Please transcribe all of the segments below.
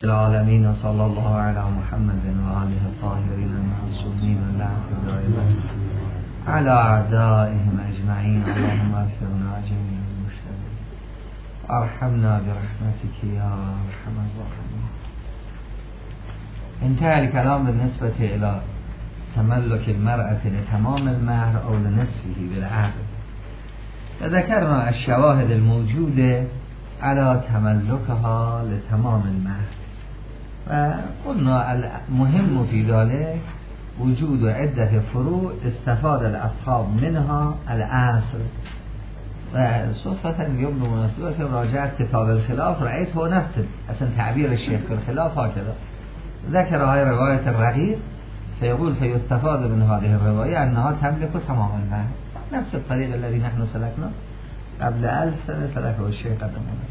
العالمين وصلى الله على محمد وآله الطاهرين المعصومين اللعنة الدائمة على أعدائهم أجمعين. اللهم اغفرنا جميع المشتغلين وارحمنا برحمتك يا أرحم الراحمين. انتهى الكلام بالنسبة إلى تملك المرأة لتمام المهر أو لنصفه بالعقد، فذكرنا الشواهد الموجودة على تملكها لتمام المهر، وقلنا المهم في ذلك وجود عدة فروع استفاد الأصحاب منها الأصل. وصفة اليوم بمناسبة مراجعة كتاب الخلاف رأيت هو نفس أصلا تعبير الشيخ في الخلاف هكذا ذكر هاي رواية الرغيب فيقول فيستفاد من هذه الرواية أنها تملك تمام المهر، نفس الطريق الذي نحن سلكنا قبل 1000 سنة سلكه الشيخ قدمنا.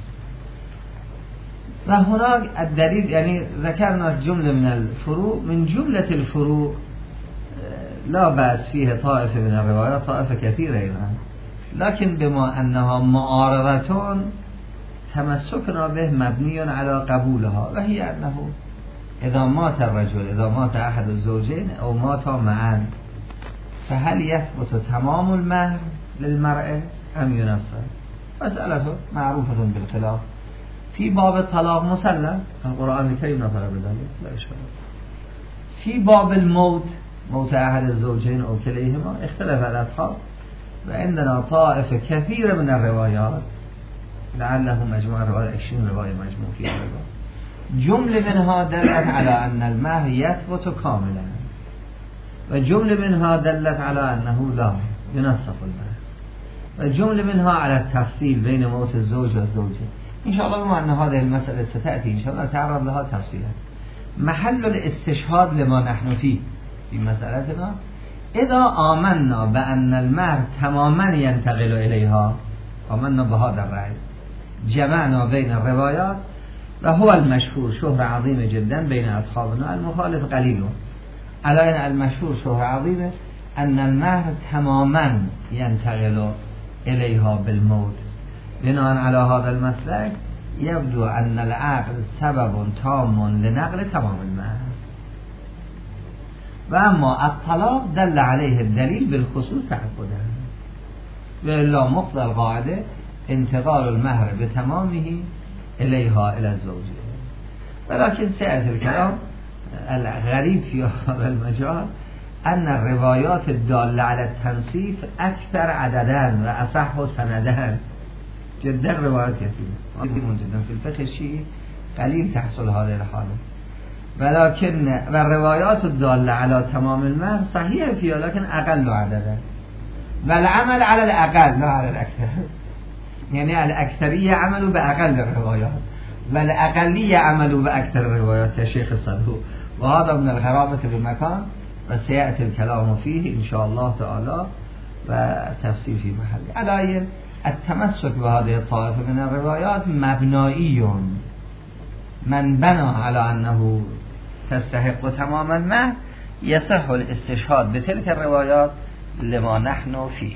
وهناك الدليل يعني ذكرنا جملة من الفروع، من جملة الفروع لا بأس فيه طائفة من الروايات، طائفة كثيرة أيضا، لكن بما أنها معارضة تمسكنا به مبني على قبولها، وهي أنه إذا مات الرجل، إذا مات أحد الزوجين أو مات معا، فهل يثبت تمام المهر للمرأة أم ينصف؟ مسألة معروفة بالخلاف. في باب الطلاق مسلم القرآن الكريم نطق بذلك لا إشكال. في باب الموت، موت أحد الزوجين أو كليهما، اختلف الأصحاب، وعندنا طائفة كثيرة من الروايات لعله مجموع الروايات 20 رواية مجموع فيها الروايات، جملة منها دلت على أن المهر يثبت كاملا، وجملة منها دلت على أنه لا ينصف المهر، وجملة منها على التفصيل بين موت الزوج والزوجة. إن شاء الله بما أن هذه المسألة ستأتي إن شاء الله تعرض لها تفصيلا. محل الاستشهاد لما نحن فيه في مسألتنا إذا آمنا بأن المهر تماما ينتقل إليها، آمنا بهذا الرأي، جمعنا بين الروايات، وهو المشهور شهرة عظيمة جدا بين أصحابنا، المخالف قليل، على أن المشهور شهرة عظيمة أن المهر تماما ينتقل إليها بالموت. بناء على هذا المسلك يبدو أن العقد سبب تام لنقل تمام المهر، وأما الطلاق دل عليه الدليل بالخصوص تعقده، وإلا مقتضى القاعدة انتقال المهر بتمامه إليها إلى الزوجية. ولكن سيأتي الكلام الغريب في هذا المجال أن الروايات الدالة على التنصيف أكثر عددا وأصح سندان جدا، روايات كثيرة جدا في الفقه الشيعي قليل تحصل هذه الحالة، ولكن الروايات الدالة على تمام المهر صحيح فيها لكن أقل عددا، والعمل على الأقل لا على الأكثر، يعني الأكثرية عملوا بأقل الروايات والأقلية عملوا بأكثر الروايات يا شيخ الصدوق، وهذا من الغرابة بمكان، وسيأتي الكلام فيه إن شاء الله تعالى وتفسير في محله. على التمسك بهذه الطائفة من الروايات مبنائي، من بنى على أنه تستحق تمام المهر يصح الاستشهاد بتلك الروايات لما نحن فيه.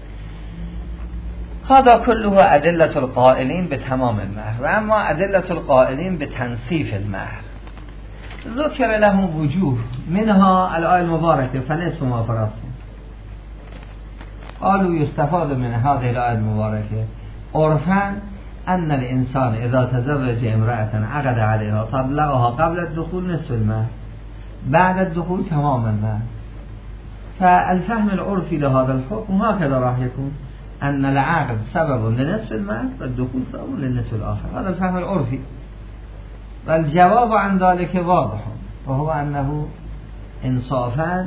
هذا كله أدلة القائلين بتمام المهر. وأما أدلة القائلين بتنصيف المهر ذكر لهم وجوه، منها الآية المباركة فنصف ما فرضتم. قالوا يستفاد من هذه الآية المباركة عرفا أن الإنسان إذا تزوج امرأة عقد عليها طلقها قبل الدخول نصف المهر، بعد الدخول تمام المهر. فالفهم العرفي لهذا الحكم هكذا راح يكون، أن العقد سبب لنصف المهر والدخول سبب للنصف الآخر، هذا الفهم العرفي. والجواب عن ذلك واضح، وهو أنه إنصافا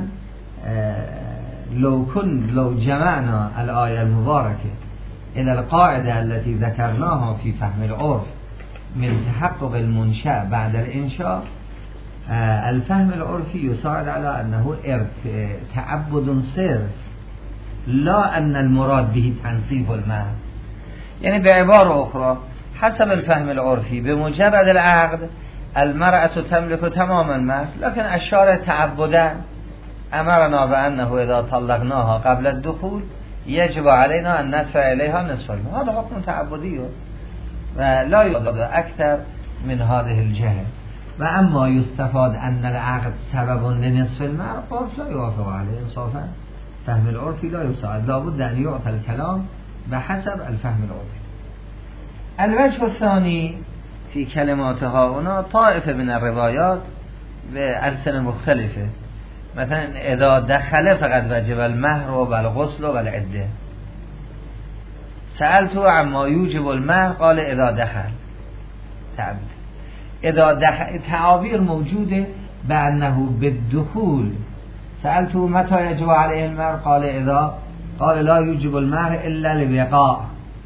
لو جمعنا الآية المباركة إلى القاعدة التي ذكرناها في فهم العرف من تحقق المنشأ بعد الإنشاء، الفهم العرفي يساعد على أنه تعبد صرف، لا أن المراد به تنصيف المهر. يعني بعبارة أخرى حسب الفهم العرفي بمجرد العقد المرأة تملك تمام المهر، لكن الشارع تعبدا أمرنا بأنه إذا طلقناها قبل الدخول يجب علينا أن ندفع إليها نصف المهر. هذا حكم تعبدي ولا يوجد أكثر من هذه الجهة. و اما یستفاد ان العقد سبب لنصف المهر لا یوافق علیه انصافا فهم العرفی لا یساعد لابد ان یعطى الكلام بحسب الفهم العرفی. الوجه الثانی فی کلماتها هنا طائفه من الروایات به السن مختلفه، مثلا اذا دخل فقد وجب المهر و الغسل و العده. سألته عما یوجب المهر قال اذا دخل. اذا دخل تعابیر موجوده بانه بالدخول. سألته متى يجب عليه المهر قال اذا قال لا يوجب المهر الا للوقاء،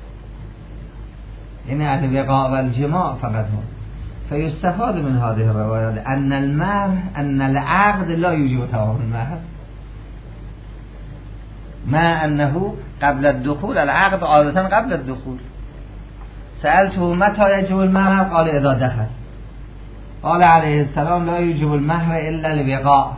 یعنی الوقاء والجماع فقط هم. فيستفاد من هذه الروايات ان المهر ان العقد لا يوجب تمام المهر، ما انه قبل الدخول العقد عادة قبل الدخول. سألته متى يجب المهر قال اذا دخل. قال عليه السلام لا يوجب المهر الا الوقاء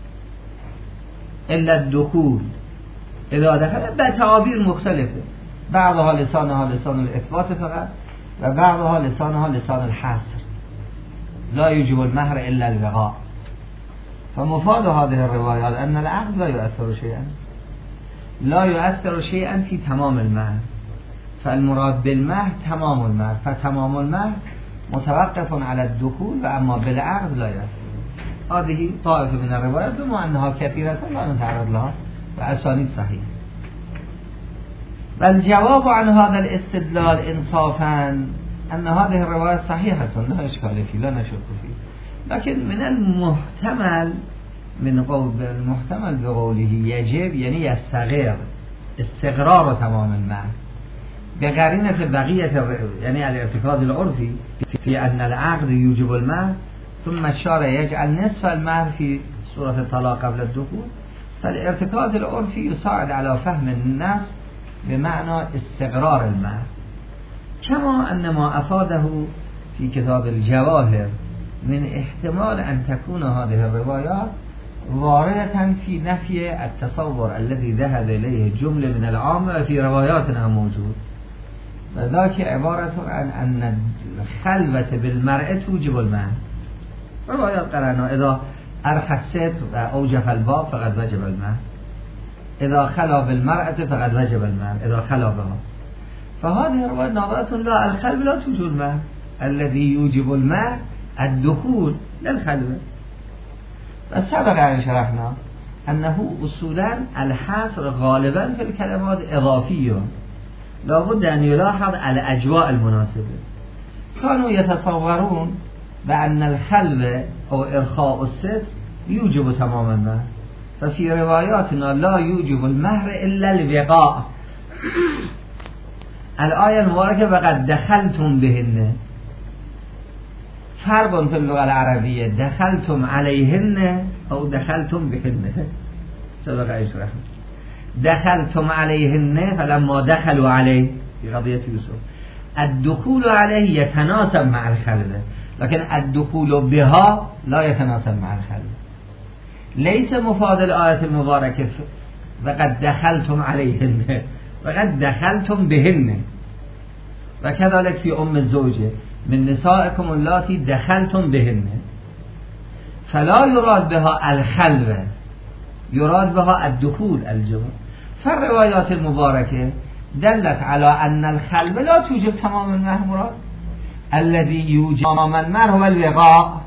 الا الدخول اذا دخل. بتعابير مختلفه، بعضها لسانها لسان الاثبات فقط و بعضها لسانها لسان الحصر. لا يوجب المهر الا الوقاء. فمفاد هذه الروايات ان العقد لا يؤثر شيئا، لا يؤثر شيئا في تمام المهر، فالمراد بالمهر تمام المهر، فتمام المهر متوقف على الدخول و اما بالعقد لا يؤثر. هذه طائفه من الروايات بما انها كثيره لا نتعرض لها و اسانید صحیح. والجواب عن هذا الاستدلال انصافا ان هذه الرواية صحيحة لا اشكال فيه لا نشك فيه، لكن من المحتمل بقوله يجب يعني يستغر استقرار تمام المهر بقرينة بقية يعني الارتكاز العرفي في ان العقد يوجب المهر، ثم الشارع يجعل نصف المهر في سورة الطلاق قبل الدخول. فالارتكاز العرفي يساعد على فهم الناس بمعنى استقرار المهر، كما أن ما أفاده في كتاب الجواهر من احتمال أن تكون هذه الروايات واردة في نفي التصور الذي ذهب إليه جملة من العامة في رواياتنا موجود، وذاك عبارة عن أن الخلوة بالمرأة توجب المهر. روايات قرأنا اذا أرخى الستر وأوجف الباب فقد وجب المهر، اذا خلا بالمرأة فقد وجب المهر اذا خلا بها. فهذه الرواية ناظرة لا الخلوة لا توجب المهر، الذي يوجب المهر الدخول للخلوة. وسبق أن شرحنا أنه أصولا الحصر غالبا في الكلمات إضافية، لابد أن يلاحظ الأجواء المناسبة. كانوا يتصورون بأن الخلوة أو إرخاء الستر يوجب تمام المهر، ففي رواياتنا لا يوجب المهر إلا الوقاء. الآية المباركة وقد دخلتم بهن، فرق في اللغة العربية دخلتم عليهن أو دخلتم بهن. سبق اشرح دخلتم عليهن فلما دخلوا عليه في قضية يوسف الدخول عليه يتناسب مع الخلوة، لكن الدخول بها لا يتناسب مع الخلوة. ليس مفاد الآية المباركة وقد دخلتم عليهن، وقد دخلتم بهن. وكذلك في أم الزوجة من نسائكم اللاتي دخلتم بهن، فلا يراد بها الخلوة، يراد بها الدخول الجمع. فالروايات المباركة دلت على أن الخلوة لا توجب تمام المهر، مراد الذي يوجب تمام المهر هو الوقاء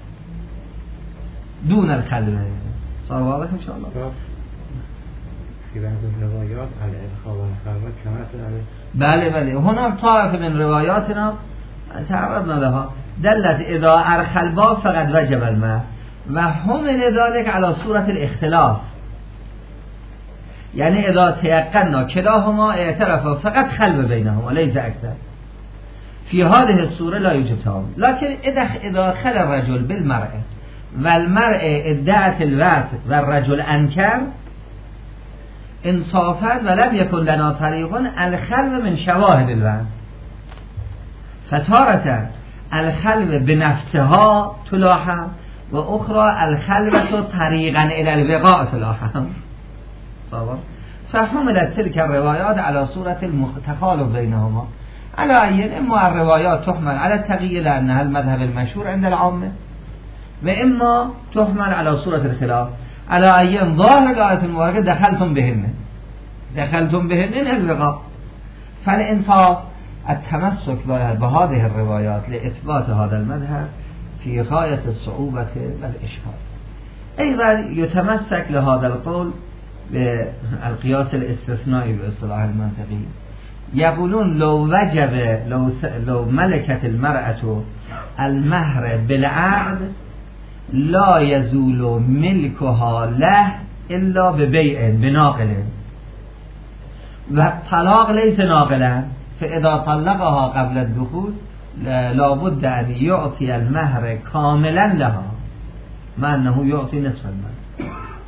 دون الخلوة. صار واضح إن شاء الله؟ في بعض الروايات على الإرخاء والخلوة كما بله هنا طائفة من رواياتنا تعرضنا لها دلت إذا أرخى الباب فقد وجب المهر، وحمل ذلك على صورة الاختلاف، يعني إذا تيقنا كلاهما اعترفوا فقط خلوة بينهما ليس أكثر، في هذه الصورة لا يوجب تمام. لكن إذا خلى الرجل بالمرأة والمرأة ادعت الوقت والرجل أنكر انصافا ولم يكن لنا طريق الخلوة من شواهد الوقت، فتارة الخلوة بنفسها تلاحظ وأخرى الخلوة طريقا إلى الوقاء تلاحظ. فحملت تلك الروايات على صورة التخالف بينهما. على أي إما الروايات تحمل على التغيير لأنها المذهب المشهور عند العامة و اما تحمل على صورت الخلاف على ايام ظاهر الآیت المبارکه دخلتم بهن الرقاب. فالانصاف التمسك بهذه الروايات لإثبات هذا المذهب في غاية الصعوبة والإشكال. أيضا يتمسك لهذا القول بالقياس الاستثنائي باصطلاح المنطقي. يقولون لو ملكت المرأة المهر بالعقد لا يزول ملكها له إلا ببيع بناقل، والطلاق ليس ناقلا، فإذا طلقها قبل الدخول لابد أن يعطي المهر كاملا لها مع أنه يعطي نصف المهر.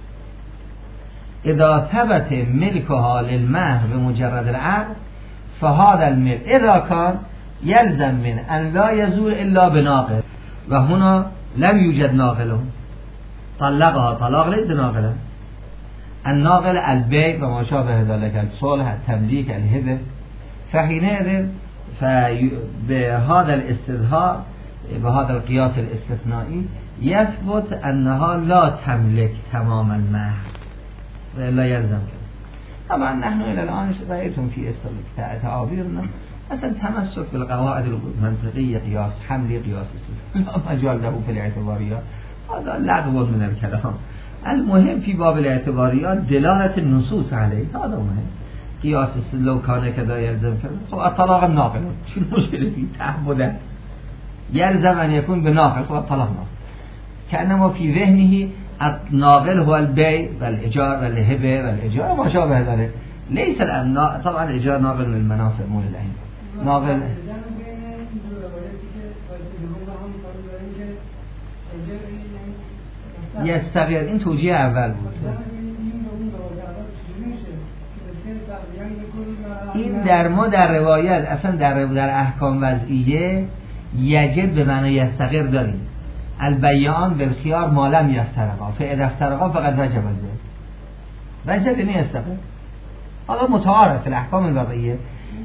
إذا ثبت ملكها للمهر بمجرد العقد فهذا الملك إذا كان يلزم من أن لا يزول إلا بناقل، وهنا لم يوجد ناقل، طلقها طلاق ليس ناقلا. الناقل البيع وما شابه ذلك، الصلح، التمليك، الهبة. فحينئذ بهذا الاستظهار بهذا القياس الاستثنائي يثبت أنها لا تملك تمام المهر ولا يلزم. طبعا نحن إلى الآن رأيتم في تعابيرنا أصلا تمسك بالقواعد المنطقية، قياس حملي، قياس استثنائي، لا مجال له في الاعتباريات، هذا لغو من الكلام. المهم في باب الاعتباريات دلالة النصوص عليه، هذا مهم. قياس لو كان كذا يلزم كذا، خب الطلاق الناقل شو المشكلة فيه؟ تعبده يلزم أن يكون بناقل، خب الطلاق ناقل. كأنما في ذهنه الناقل هو البيع والإيجار والهبة والإيجار وما شابه ذلك. ليس الآن طبعا الإيجار ناقل من المنافع مو للعين، ناقل يستغير. این توجیه اول بود. این در ما در روایت اصلا در احکام وضعیه یجب به معنی یستغیر داریم. البیان بالخیار ما لم یفترقا، فاذا افترقا فقط وجب وجب یعنی یستغیر. حالا متعارف الاحکام الوضعیه.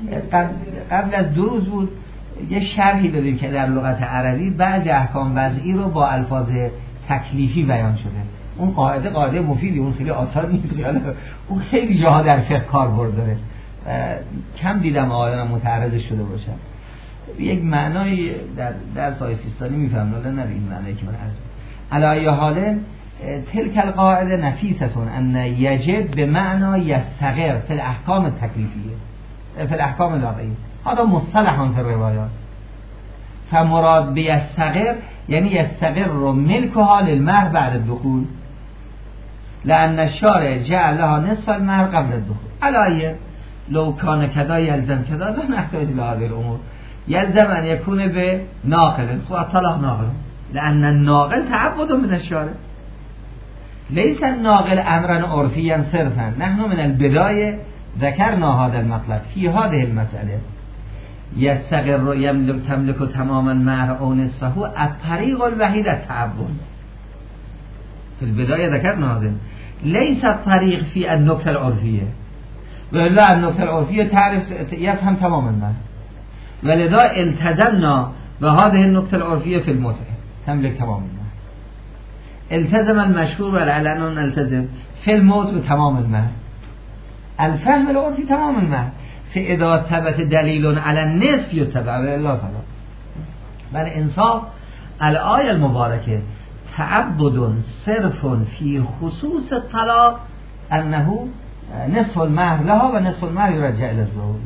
قبل از 2 روز بود یه شرحی دادیم که در لغت عربی بعضی احکام وضعی رو با الفاظ تکلیفی بیان شده. اون قاعده مفیدی، اون خیلی آسان نیست، اون خیلی جاها در فقه کاربرد داره. کم دیدم آقایان متعرض شده باشن. یک معنای در سای سیستانی میفهمن، ولی نه این معنایی که من عرض. علی حال تلک القاعده نفیستون ان یجب به معنی یستغیر فی الاحکام التکلیفیه فی الاحکام الوضعیه. هذا مصطلحان فی الروایات. فمراد بیستغیر یعنی یستغیر رو ملکها للمهر بعد الدخول، لأن الشارع جعلها نصف المهر قبل الدخول. علایه لو کان کذا یلزم کذا لا نحتاج إلى هذه الأمور، يلزم أن يكون بناقل، الطلاق ناقل، لأن الناقل تعبد من الشارع، ليس الناقل أمرا عرفيا صرفا. نحن من البداية ذكرنا هذا المطلب في هذه المسألة. يستقر يملك تملك تماما مهر أو نصفه الطريق الوحيد التعبد. في البداية ذكرنا هذا، ليس الطريق في النكتة العرفية، ولا النكتة العرفية تعرف يفهم تماما المهر، ولذا التزمنا بهذه النكتة العرفية في المتعة تملك تمام المهر. التزم المشهور والعلن نلتزم في الموت بتمام المهر. الفهم العرفي تمام المهر، فإذا ثبت دليل على النصف يتبع الله تعالى. بل إنصاف الآية المباركة تعبد صرف في خصوص الطلاق أنه نصف المهر لها ونصف المهر يرجع إلى الزوج،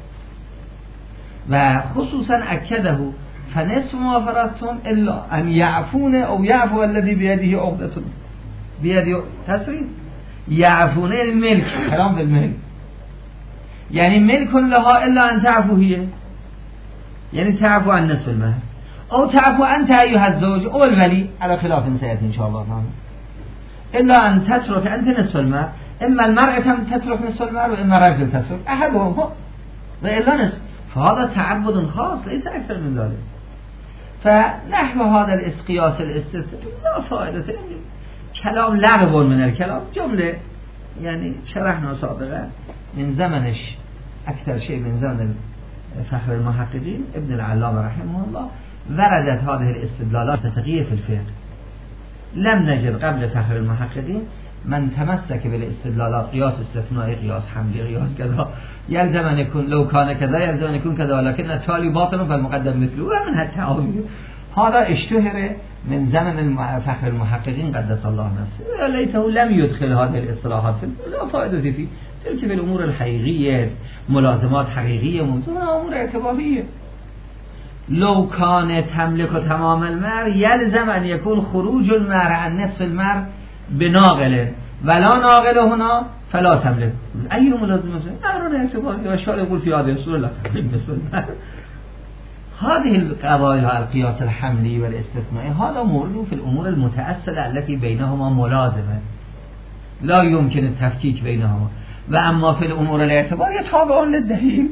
وخصوصا أكده فنصف ما فرضتم إلا أن يعفون أو يعفو الذي بيده عقدة بيده تسريب. يعفون الملك، كلام بالملك يعني ملك لها إلا أن تعفو هي، يعني تعفو عن نصف المهر، أو تعفو أنت أيها الزوج أو الولي على خلاف سيأتي إن شاء الله تعالى، إلا أن تترك أنت نصف المهر. إما المرأة تترك نصف المهر وإما الرجل تترك أحدهم هو، وإلا نصف. فهذا تعبد خاص ليس أكثر من ذلك. فنحو هذا القياس الاستثنائي لا فائدة، كلام لغو من الكلام جملة يعني شرحنا سابقا من زمنش أكثر شيء من زمن فخر المحققين ابن العلامة رحمه الله. وردت هذه الاستدلالات تتقية في الفقه لم نجد قبل فخر المحققین من تمسك بالاستدلالات قياس استثنائي قياس حملي قياس كذا يلزم أن يكون لو كان كذا يلزم أن يكون كذا لكن التالي باطل فالمقدم مثله ومن التعاويل. هذا اشتهر من زمن فخر المحققين قدس الله نفسه، ليته لم يدخل هذه الاصطلاحات لا فائدة فيه، تلك في الأمور الحقيقية ملازمات حقيقية أمور اعتبارية. لو كان تملك تمام المهر يلزم أن يكون خروج المهر عن نصف المهر بناقل ولا ناقل هنا فلا تملك. أي ملازمة أمر اعتباري والشارع يقول في هذه الصورة لا تملك نصف المهر. هذه القضايا القياس الحملي والاستثنائي هذا مورد في الأمور المتأصلة التي بينهما ملازمة لا يمكن التفكيك بينهما، وأما في الأمور الاعتبارية تابعون للدليل.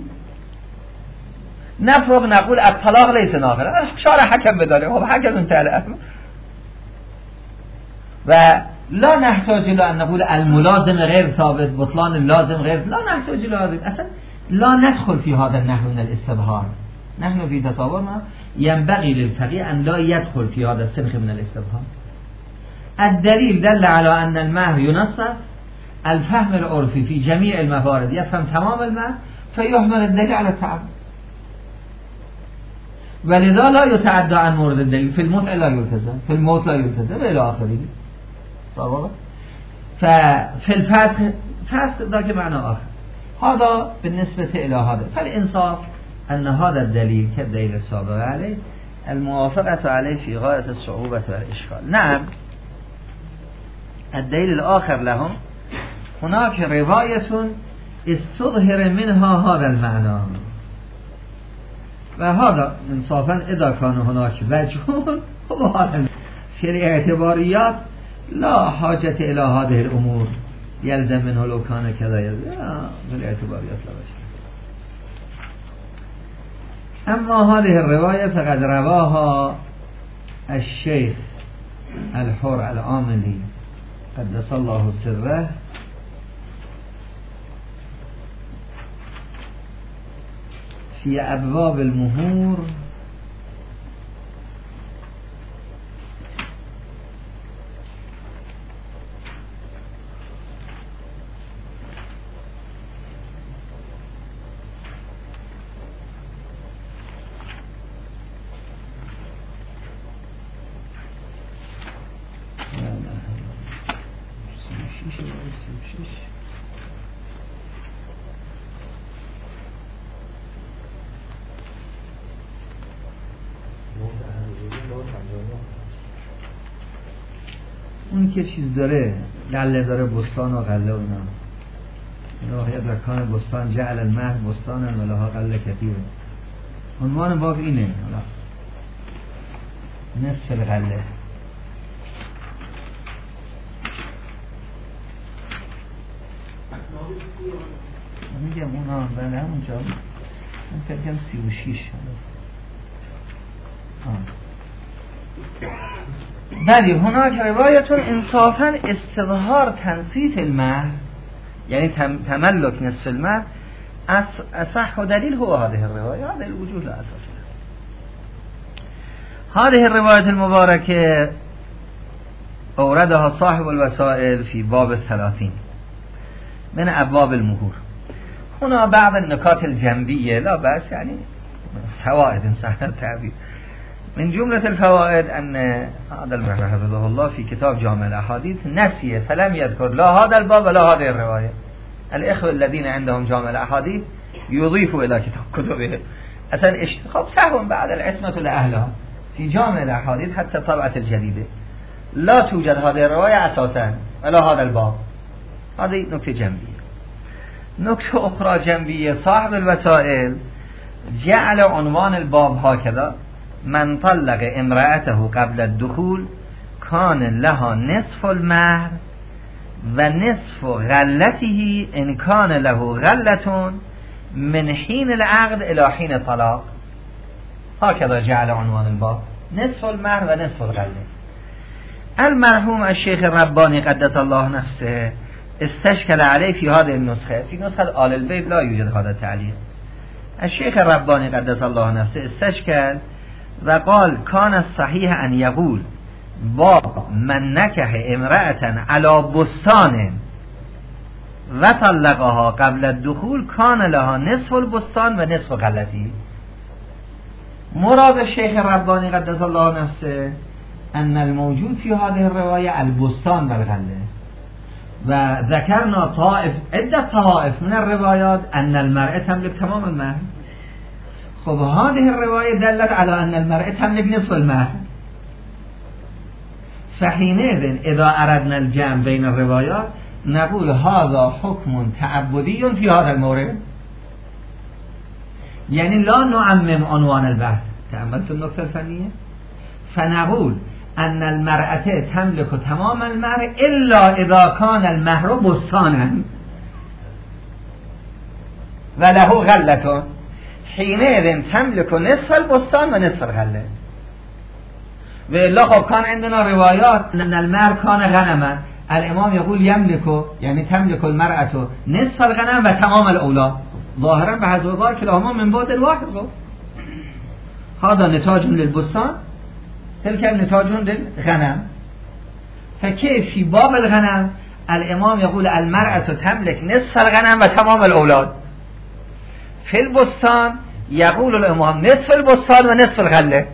نفرض نقول الطلاق ليس ناقل، شارع حكم بداله هو حكم انتهى الأمر، ولا نحتاج إلى أن نقول الملازم غير ثابت بطلان اللازم غير، لا نحتاج إلى هذا أصلا، لا ندخل في هذا النحو من الاستبهار. نحن في تصورنا ينبغي للفقيه أن لا يدخل في هذا السنخ من الاستبهار. الدليل دل على أن المهر ينصف، الفهم العرفي في جميع الموارد يفهم تمام المهر فيحمل الدليل على التعبد، ولذا لا يتعدى عن مورد الدليل. في المتع لا يلتزم، في الموت لا يلتزم إلى آخره. ففي الفسخ ذاك معنى آخر. هذا بالنسبة إلى هذا. فالإنصاف أن هذا الدليل كالدليل السابق عليه الموافقة عليه في غاية الصعوبة والإشكال. نعم الدليل الآخر لهم هناك رواية استظهر منها هذا المعنى، وهذا انصافا إذا كان هناك وجه وهذا في الاعتباريات لا حاجة إلى هذه الأمور يلزم منه لو كان كذا يلزم في الاعتباريات لا وجه. أما هذه الرواية فقد رواها الشيخ الحر العاملي قدس الله سره في أبواب المهور اون که چیز داره گله داره بستان و غله و اینا راهیت رکان بستان جعل المهر بستان ولها غله کثیره. عنوان باب اینه نصف الغله. میگم اونا بله همونجا من فکرم 36 بله. هناك روایتون انصافا استظهار تنصیف المهر یعنی تملک نصف المهر اصح دلیل هو هذه الرواية. هذا الوجوه لا أساس لها. هذه الرواية المباركة أوردها صاحب الوسائل في باب 30 من أبواب المهور. هنا بعض النكات الجنبية لا بأس يعني فوائد إنسان التعبير. من جملة الفوائد أن هذا المحر حفظه الله في كتاب جامع الأحاديث نسي فلم يذكر لا هذا الباب ولا هذه الرواية. الإخوة الذين عندهم جامع الأحاديث يضيفوا إلى كتبه أصلا اشتخاص سهوا بعد العصمة لأهلها في جامع الأحاديث حتى طبعة الجديدة لا توجد هذه الرواية أساسا ولا هذا الباب. هذه نكتة جنبية. نكتة أخرى جنبية صاحب الوسائل جعل عنوان الباب هكذا: من طلق امرأته قبل الدخول كان لها نصف المهر و نصف غلته ان كان له غلة من حين العقد الى حين الطلاق. هكذا جعل عنوان الباب: نصف المهر و نصف الغلة. المرحوم الشيخ الرباني قدس الله نفسه استشكل عليه في هذه النسخة. في نسخة آل البيت لا يوجد هذا التعليق. الشيخ الرباني قدس الله نفسه استشكل وقال: كان الصحيح أن يقول باب من نکح امرأة علی بستان و طلقها قبل الدخول کان لها نصف البستان و نصف غلتی. مراد شیخ ربانی قدس الله نفسه ان الموجود فی هذه الرواية البستان و الغله، و ذکرنا عدة طوائف من الروايات ان المرأة تملك تمام المهر. خب هذه الرواية دلت على ان المرأة تملك نصف المهر، فحينئذ اذا اردنا الجمع بين الروايات نقول هذا حكم تعبدي في هذا المورد، يعني لا نعمم عنوان البحث. تأملت النقطة الفنية، فنقول أن المرأة تملك تمام المهر إلا إذا كان المهر بستانا وله غلة، حينئذ تملك نصف البستان ونصف الغلة. وإلا خب كان عندنا روايات أن المهر كان غنما، الإمام يقول يملك، يعني تملك المرأة نصف الغنم وتمام الأولاد، ظاهرا بحسب ظاهر كلاهما من بعد الواحد. هذا نتاج للبستان، تلك نتاج للغنم. فكيف في باب الغنم الإمام يقول المرأة تملك نصف الغنم وتمام الأولاد، في البستان يقول الإمام نصف البستان ونصف الغلة.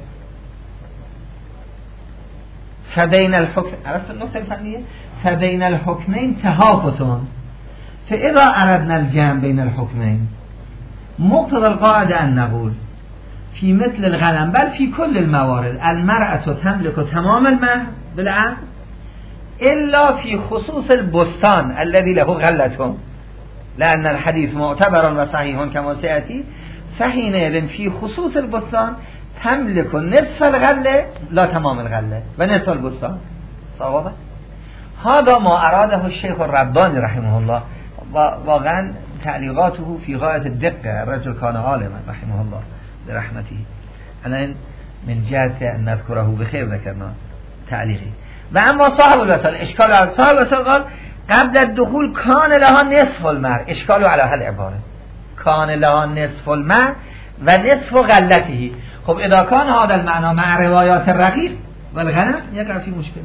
فبين الحكم، عرفت النقطة الفنية؟ فبين الحكمين تهافت، فإذا أردنا الجمع بين الحكمين مقتضى القاعدة أن نقول في مثل الغنم بل في كل الموارد المرأة تملك تمام المهر بالعقد إلا في خصوص البستان الذي له غلة، لأن الحديث معتبر وصحيح كما سيأتي. فحينئذ في خصوص البستان تملك نصف الغلة لا تمام الغلة ونصف البستان. صوابه هذا ما أراده الشيخ الرباني رحمه الله، واقعا تعليقاته في غاية الدقة. الرجل كان عالما رحمه الله برحمته. الآن من جهة أن نذكره بخير ذكرنا تعليقه. وأما صاحب الوصل إشكال على صاحب الوصل قال قبل الدخول كان لها نصف المهر، إشكال على هالعبارة كان لها نصف المهر و نصف غلته. خب إذا كان هذا المعنى مع روايات الرقيق والغنم يقع في مشكلة.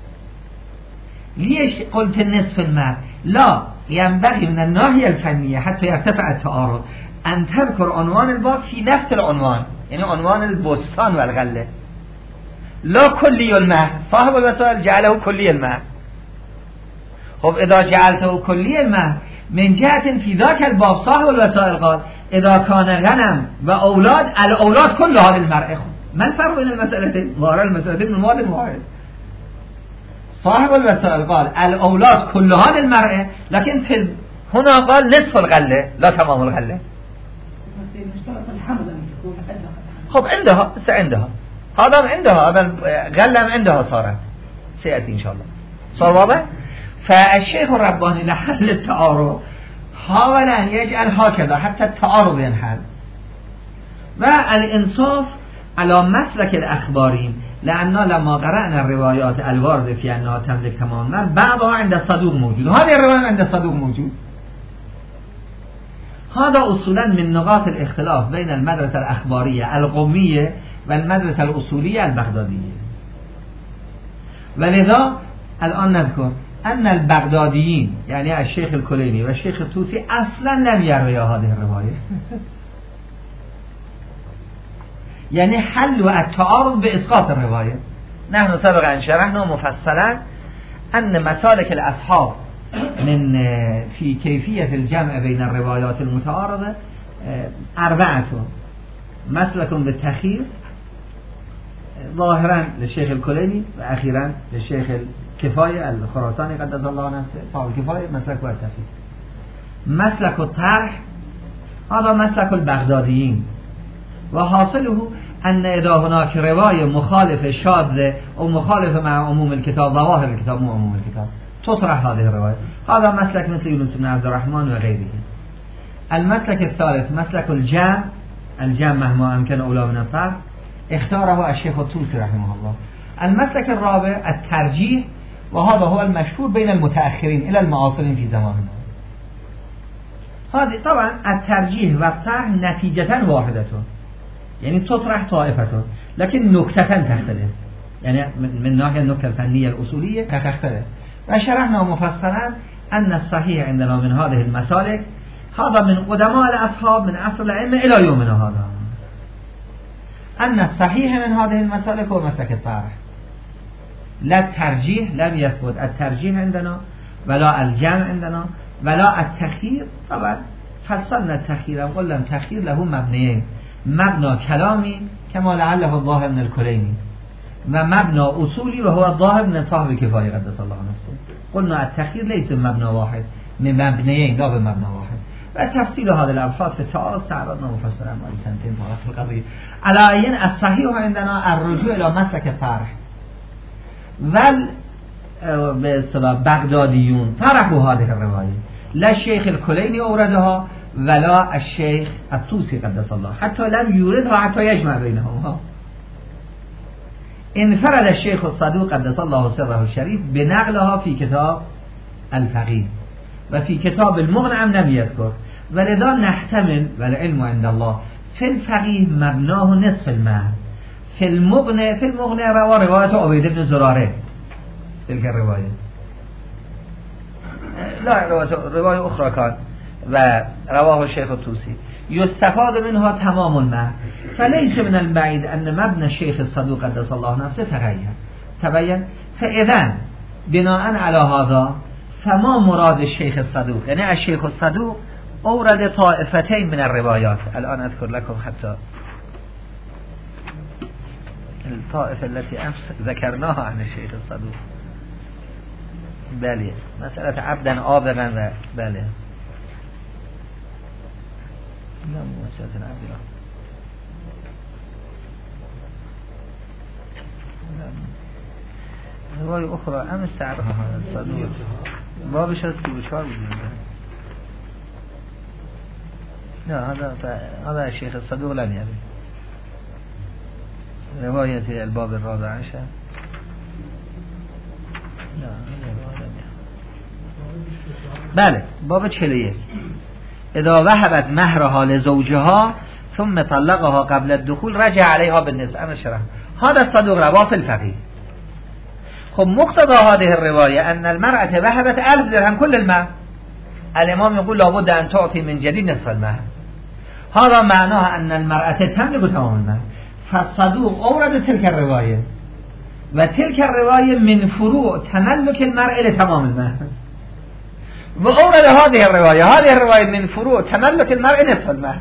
ليش قلت نصف المهر؟ لا ينبغي من الناحية الفنية حتى يرتفع التعارض أن تذكر عنوان الباب في نفس العنوان، يعني عنوان البستان والغلة، لا كلي المهر. صاحب الوسائل جعله كلي المهر. خب إذا جعلته كلي المهر من جهة في ذاك الباب صاحب الوسائل قال إذا كان غنم وأولاد الأولاد كلها للمرأة. ما الفرق بين المسألتين؟ ظاهر المسألتين من مواد واحد. صاحب الوسائل قال الأولاد كلها للمرأة، لكن في هنا قال نصف الغلة لا تمام الغلة. خب عندها هذا عندها هذا الغلة عندها صارت سيأتي إن شاء الله. صار واضح؟ فالشيخ الرباني لحل التعارض حاول أن يجعل هكذا حتى التعارض ينحل. والإنصاف على مسلك الأخبارين، لأننا لما قرأنا الروايات الواردة في أنها تملك تماما بعضها عند الصدوق موجود، وهذه الرواية عند الصدوق موجود. هذا أصولا من نقاط الاختلاف بين المدرسة الأخبارية القومية والمدرسة الأصولية البغدادية. ولذا الآن نذكر أن البغداديين يعني الشيخ الكليني والشيخ الطوسي أصلا لم يرويا هذه الرواية. يعني حلوا التعارض بإسقاط الرواية. نحن سبقا شرحنا مفصلا أن مسالك الأصحاب من في كيفية الجمع بين الروايات المتعارضة 4: مسلك بالتخيير ظاهرا للشيخ الكليني وأخيرا للشيخ الكفاية الخراساني قدس الله نفسه صاحب الكفاية مسلك بالتخيير. مسلك الطرح هذا مسلك البغداديين، وحاصله أن إذا هناك رواية مخالفة شاذة أو مخالفة مع عموم الكتاب ظواهر الكتاب مو عموم الكتاب تطرح هذه الرواية. هذا مسلك مثل يونس بن عبد الرحمن وغيره. المسلك الثالث مسلك الجمع مهما أمكن أولى من الفرق، اختاره الشيخ الطوسي رحمه الله. المسلك الرابع الترجيح، وهذا هو المشهور بين المتأخرين إلى المعاصرين في زماننا. هذه طبعا الترجيح والطرح نتيجة واحدة، يعني تطرح طائفة لكن نكتة تختلف. يعني من ناحية النكتة الفنية الأصولية تختلف. وشرحنا مفصلا أن الصحيح عندنا من هذه المسالك هذا من قدماء الأصحاب من عصر الأئمة إلى يومنا هذا، أن الصحيح من هذه المسالك هو مسلك الطرح. لا الترجيح، لم يثبت الترجيح عندنا ولا الجمع عندنا ولا التخيير. طبعا فصلنا التخيير وقلنا التخيير له مبنيين، مبنى كلامي كما لعله الظاهر من الكليني، و مبنى اصولی وهو الظاهر من صاحب كفایه قدس الله نفسه. قلنا التخيير ليس مبنى واحد، من مبنيين لا بمبنى واحد. و تفصيل هذه الابحاث في التعارض تعرضنا مفصلا مع سنتين طرف القضيه. على أين الصحيح عندنا الرجوع الى مسلك الطرح و بغداديون طرحوا هذه الروايه، لا الشيخ الكليني اوردها ولا الشيخ الطوسي قدس الله، حتى لم يوردها حتى يجمع بينهما. انفرد الشيخ الصدوق قدس الله سره الشريف بنقلها في كتاب الفقيه و في كتاب المغنى لم يذكر، ولذا نحتمل والعلم عند الله في الفقيه مبناه نصف المعنى، في المغنى رواية عبيد بن زراره تلك الرواية، لا رواية أخرى كان و رواه الشيخ الطوسي يستفاد منها تمام المعنى. فليس من البعيد أن مبنى الشيخ الصدوق قدس الله نفسه تبين. فإذن بناء على هذا فما مراد الشيخ الصدوق؟ يعني الشيخ الصدوق أورد طائفتين من الروايات. الآن أذكر لكم حتى الطائفة التي أمس ذكرناها عن الشيخ الصدوق. بله مسألة عبدا آبغا بله لا مسألة العبد لا رواية أخرى أمس تعرفها الصدوق بابش 34 بودیم. لا هذا الشيخ الصدوق لم يرد رواية الباب الرابع عشر. لا بله باب 41 اذا وهبت مهرها لزوجها ثم طلقها قبل الدخول رجع عليها بالنصف. انا شرح هذا الصدوق رواه في الفقيه. خب مقتضى هذه الرواية أن المرأة وهبت 1000 درهم كل المهر، الإمام يقول لابد أن تعطي من جديد نصف المهر. هذا معناه أن المرأة تملك تمام المهر. فالصدوق أورد تلك الرواية وتلك الرواية من فروع تملك المرأة إلى تمام المهر، وأورد هذه الرواية من فروع تملك المرأة نصف المهر.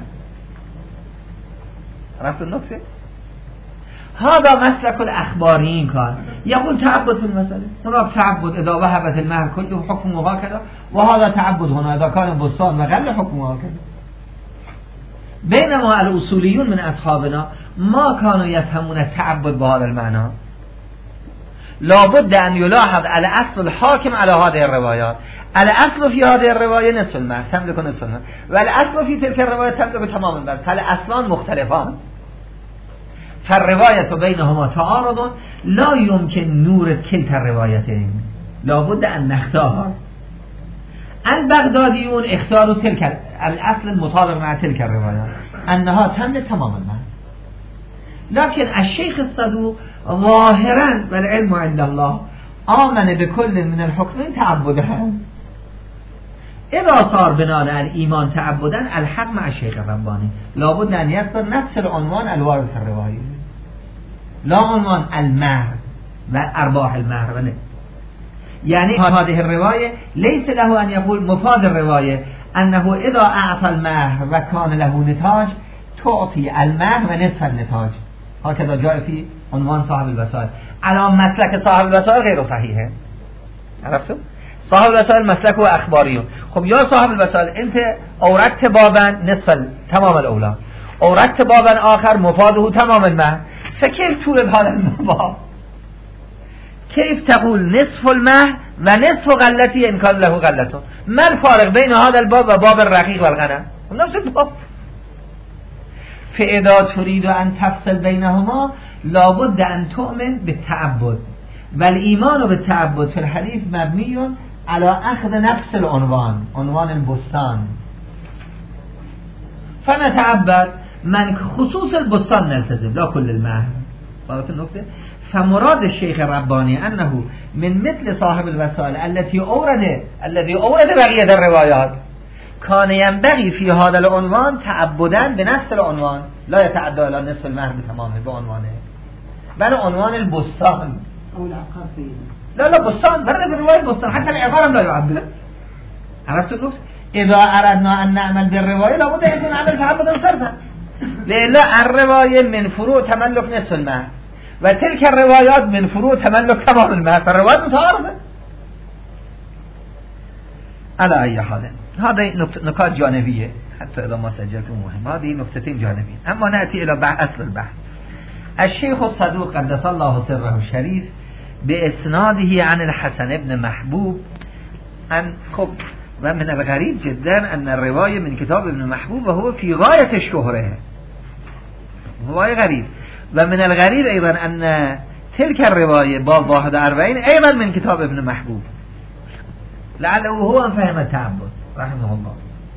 عرفت النقطة؟ هذا مسلك الأخباريين كان يقول تعبد في المسألة. هناك تعبد إذا وهبت المهر كله حكمه هكذا، وهذا تعبد هنا إذا كان بستان وغل حكمه هكذا. بينما الأصوليون من أصحابنا ما كانوا يفهمون التعبد بهذا المعنى. لابد أن يلاحظ الأصل الحاكم على هذه الروايات. الأصل في هذه الرواية نصف المهر، تملك نصف المهر، والأصل في تلك الرواية تملك تمام المهر. فالأصلان مختلفان، فالرواية بينهما تعارض لا يمكن نورد كلتا الروايتين، لابد أن نختار. البغداديون اختاروا تلك الأصل المطابق مع تلك الروايات أنها تملك تمام المهر، لكن الشيخ الصدوق ظاهرا والعلم عند الله آمن بكل من الحكمين تعبدها. إذا صار بناء الإيمان تعبدا الحق مع الشيخ الرباني لابد أن يذكر نفس العنوان الوارد في الرواية، لا عنوان المهر وأرباح المهر. يعني هذه الرواية ليس له أن يقول مفاد الرواية أنه إذا أعطى المهر وكان له نتاج تعطي المهر ونصف النتاج، هكذا جاء في عنوان صاحب الوسائل. على مسلك صاحب الوسائل غير صحيحه. عرفتم؟ صاحب الوسائل مسلكه أخباريون. خب يا صاحب الوسائل أنت أوردت بابا نصف تمام الأولى، أوردت بابا آخر مفاده تمام المهر، فكيف تورد هذا المباب؟ كيف تقول نصف المهر ونصف غلتي إن كان له غلته؟ ما الفارق بين هذا الباب وباب الرقيق والغنم؟ نفس الباب. فإذا تريد أن تفصل بينهما لابد أن تؤمن بالتعبد، والإيمان بالتعبد في الحديث مبني على أخذ نفس العنوان، عنوان البستان. فنتعبد من خصوص البستان نلتزم لا كل المهر. صارت النقطة. فمراد الشيخ الرباني أنه من مثل صاحب الوسائل الذي أورد بقية الروايات كان ينبغي في هذا العنوان تعبداً بنفس العنوان لا يتعدى إلى نصف المهر بتمامه بعنوانه بل عنوان البستان أو العقار لا بستان برد بالرواية بستان حتى العقار لا يعبده. عرفت النقص؟ إذا أردنا أن نعمل بالرواية لابد أن نعمل تعبدا صرفا لأن الرواية من فروع تملك نصف المهر وتلك الروايات من فروع تملك تمام المهر فالروايات متعارضة. على أي حال هذه نقاط جانبية حتى إذا ما سجلتم مهم، هذه نقطتين جانبية. أما نأتي إلى أصل البحث. الشيخ الصدوق قدس الله سره الشريف بإسناده عن الحسن بن محبوب عن ومن الغريب جدا أن الرواية من كتاب ابن محبوب وهو في غاية الشهرة، رواية غريب. ومن الغريب أيضا أن تلك الرواية باب 41 أيضا من كتاب ابن محبوب، لعله هو أن فهم التعبد رحمه الله.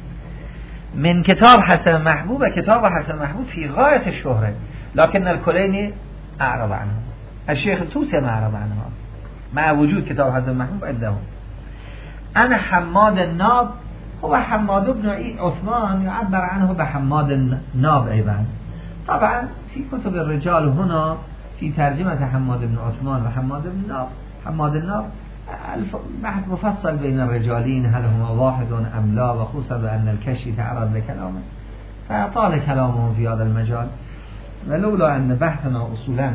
من كتاب حسن محبوب، كتاب حسن محبوب في غاية الشهرة، لكن الكليني أعرض عنه، الشيخ الطوسي ما أعرض عنه مع وجود كتاب حسن محبوب عندهم. أنا حماد الناب هو حماد بن عثمان، يعبر عنه بحماد الناب أيضا. طبعا في كتب الرجال هنا في ترجمة حماد بن عثمان وحماد بن ناب، حماد الناب بحث مفصل بين الرجالين هل هما واحد أم لا، وخصوصا بأن الكشي تعرض لكلامه فطال كلامه في هذا المجال. ولولا أن بحثنا أصولا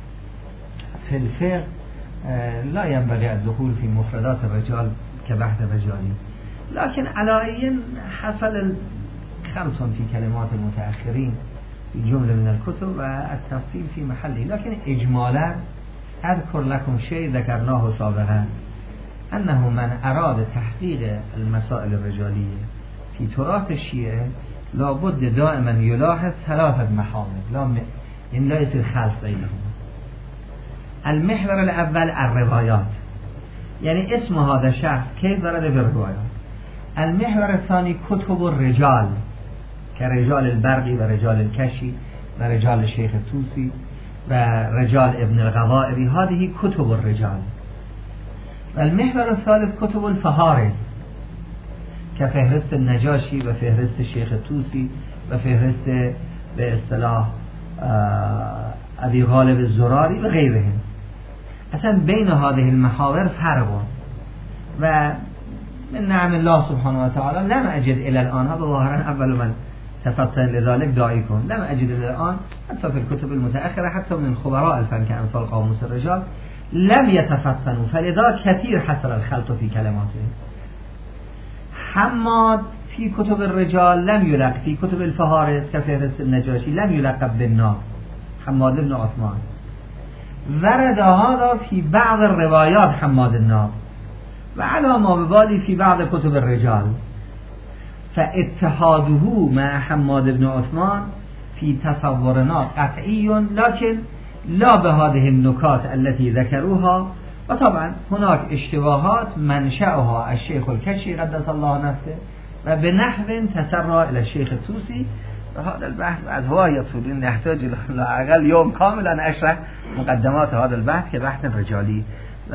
في الفقه لا ينبغي الدخول في مفردات الرجال كبحث الرجالي، لكن على أي حصل خلط في كلمات المتأخرين في جملة من الكتب والتفصيل في محله. لكن إجمالا أذكر لكم شيء ذكرناه سابقا، أنه من أراد تحقيق المسائل الرجالية في تراث الشيعة لابد دائما يلاحظ ثلاثة محاور لا يصير خلط بينهم. المحور الأول الروايات، يعني اسم هذا الشخص كيف ورد بالروايات. المحور الثاني كتب الرجال كرجال البرقي ورجال الكشي ورجال الشيخ الطوسي ورجال ابن الغوائري، هذه كتب الرجال. المحور الثالث كتب الفهارس كفهرست النجاشي وفهرست الشيخ الطوسي وفهرست باصطلاح أبي غالب الزراري وغيرهم. اصلا بين هذه المحاور فرق، ومن نعم الله سبحانه وتعالى لم أجد إلى الآن، هذا ظاهرا أول من تفطن لذلك داعيكم، لم أجد إلى الآن حتى في الكتب المتأخرة حتى من خبراء الفن كأمثال قاموس الرجال لم يتفطنوا، فلذا كثير حصل الخلط في كلماته. حماد في كتب الرجال لم يلقب، في كتب الفهارس كفهرست النجاشي لم يلقب بالناب حماد بن عثمان. ورد هذا في بعض الروايات حماد الناب، وعلى ما ببالي في بعض كتب الرجال. فاتحاده مع حماد بن عثمان في تصورنا قطعي، لكن لا بهذه النكات التي ذكروها. وطبعا هناك اشتباهات منشأها الشيخ الكشي قدس الله نفسه وبنحو تسرع إلى الشيخ الطوسي. وهذا البحث بعد هو يطول، نحتاج إلى أقل يوم كامل أن أشرح مقدمات هذا البحث كبحث رجالي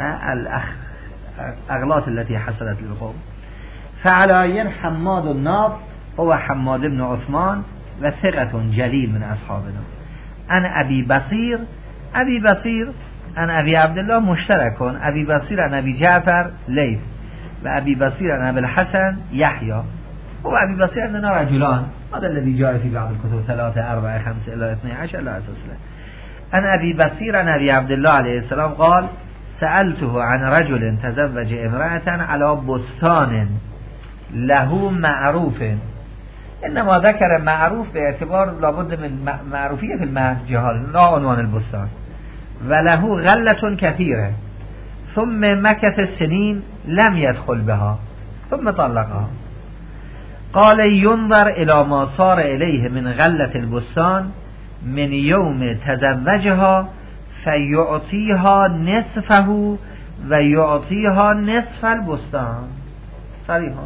والأغلاط التي حصلت للقوم. فعلى حماد الناب هو حماد بن عثمان وثقة جليل من أصحابنا. أنا أبي بصير أنا أبي عبد الله مشتركون، أبي بصير أنا أبي جعفر ليث، وأبي بصير أنا أبي الحسن يحيى، وأبي بصير عندنا رجلان، هذا الذي جاء في بعض الكتب 3 4 5 إلى 12 لا أساس له. أنا أبي بصير أنا أبي عبد الله عليه السلام قال سألته عن رجل تزوج امرأة على بستان له معروف، إنما ذكر معروف باعتبار لابد من معروفية في المجهال لا عنوان البستان، وله غلة كثيرة، ثم مكث السنين لم يدخل بها ثم طلقها. قال ينظر إلى ما صار إليه من غلة البستان من يوم تزوجها فيعطيها نصفه ويعطيها نصف البستان صريحا،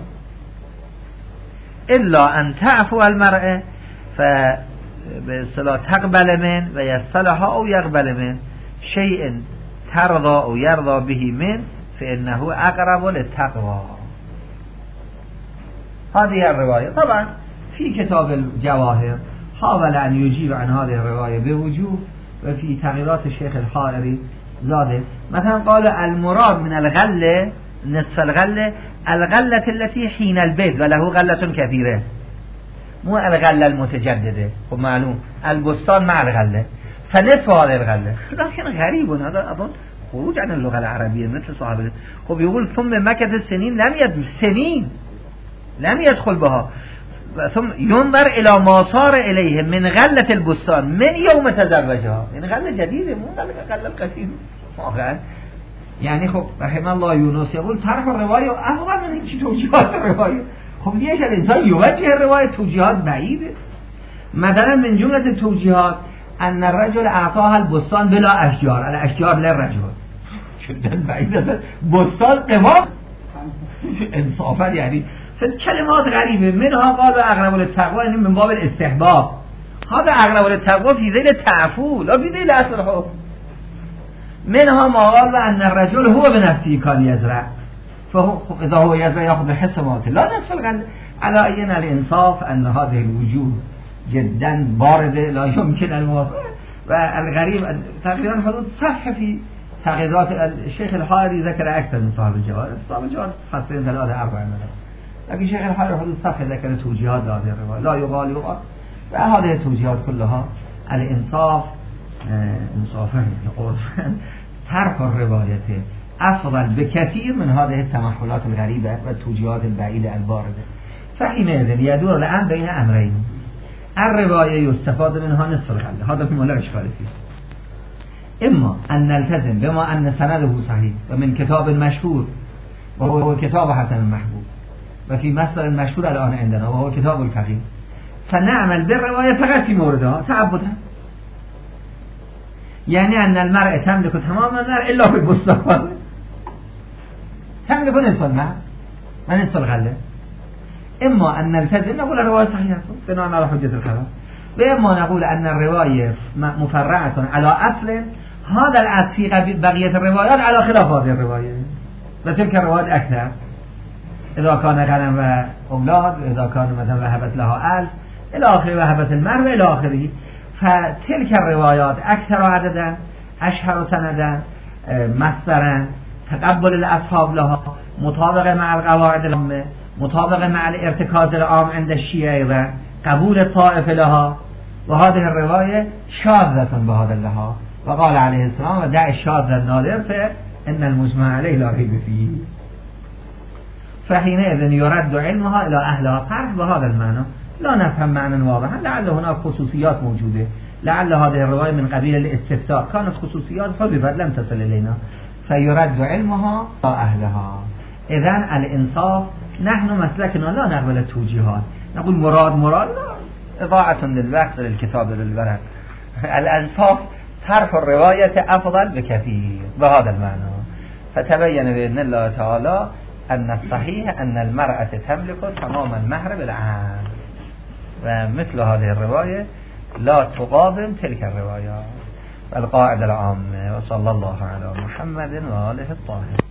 إلا أن تعفو المرأة فبالصلاة تقبل من ويصلها أو يقبل من، شيء ترضى أو يرضى به من فإنه أقرب للتقوى. هذه الرواية طبعا في كتاب الجواهر حاول أن يجيب عن هذه الرواية بوجوه، وفي تغييرات الشيخ الحائري زاده مثلا قال المراد من الغلة نصف الغلة الغلة التي حين البيت وله غلة كثيرة، مو الغلة المتجددة. ومعلوم البستان مع الغلة، فنصف هذه الغلة. لكن غريب هذا أظن خروج عن اللغة العربية مثل صاحب. خب يقول ثم مكث السنين لم يدخل بها، ثم ينظر إلى ما صار إليه من غلة البستان من يوم تزوجها، يعني غلة جديدة مو غلة القديمة واقعا. يعني خب رحم الله يونس يقول طرح الرواية أفضل من هيك توجيهات الرواية. خب ليش الإنسان يوجه الرواية توجيهات بعيدة؟ مثلا من جملة التوجيهات أن الرجل أعطاها البستان بلا أشجار، الأشجار للرجل جدا بعيدة، بستان قمار انصافا. يعني كلمات غريبة. منها قال أقرب للتقوى، يعني من باب الاستحباب. هذا أقرب للتقوى في ذيل التعفو لا في ذيل أصل الحكم. منها ما قال أن الرجل هو بنفسه كان يزرع، فهو إذا هو يزرع يأخذ الحسمات لا نفس الغلة. على أين الإنصاف أن هذه الوجوه جدا باردة لا يمكن الموافقة. والغريب تقريبا حدود صفحة في تغييرات الشيخ الحائري ذكر أكثر من صاحب الجواد. صاحب الجواد صفحتين 3-4 لكن الشيخ الحائري حدود صفحة ذكر توجيهات هذه الرواية لا يقال. وهذه التوجيهات كلها الإنصاف انصافا عرفا طرح الرواية أفضل بكثير من هذه التمحلات الغريبة والتوجيهات البعيدة الباردة. فحينئذ يدور الآن بين أمرين: الرواية يستفاد منها نصف الغلة، هذا ما لا إشكال فيه. إما أن نلتزم بما أن سنده صحيح ومن كتاب مشهور وهو كتاب حسن المحبوب، وفي مصدر مشهور الآن عندنا وهو كتاب الفقيه، فنعمل بالرواية فقط في موردها تعبدها. يعني أن المرأة تملك تمام النار إلا في البستان، تملك نصف الماء ونصف الغلة. إما أن نلتزم نقول الرواية صحيحة بناء على حجة الخبر، وإما نقول أن الرواية مفرعة على أصل، هذا الأصل في بقية الروايات على خلاف هذه الرواية، وتلك الروايات أكثر إذا كان غنم وأولاد، وإذا كان مثلا وهبت لها ألف إلى آخره، وهبت المرء إلى آخره. فتلك الروايات أكثر عددا، أشهر سندا، مصدرا، تقبل الأصحاب لها، مطابقة مع القواعد العامة، مطابقة مع الارتكاز العام عند الشيعة أيضا، قبول الطائفة لها. وهذه الرواية شاذة بهذا اللحاظ، وقال عليه السلام ودع الشاذ النادر فإن المجمع عليه لا ريب فيه. فحينئذ يرد علمها إلى أهلها طرح بهذا المعنى، لا نفهم معنى واضحا. لعل هناك خصوصيات موجودة، لعل هذه الرواية من قبيل الاستفتاء كانت خصوصيات حذفت لم تصل إلينا، فيرد علمها إلى أهلها. إذن الإنصاف، نحن مسلكنا لا نقبل التوجيهات، نقول مراد لا، إضاعة للوقت للكتاب للورق. الإنصاف طرح الرواية أفضل بكثير بهذا المعنى. فتبين بإذن الله تعالى أن الصحيح أن المرأة تملك تمام المهر بالعام، ومثل هذه الرواية لا تقاوم تلك الروايات. القاعدة العامة. وصلى الله على محمد وآله الطاهرين.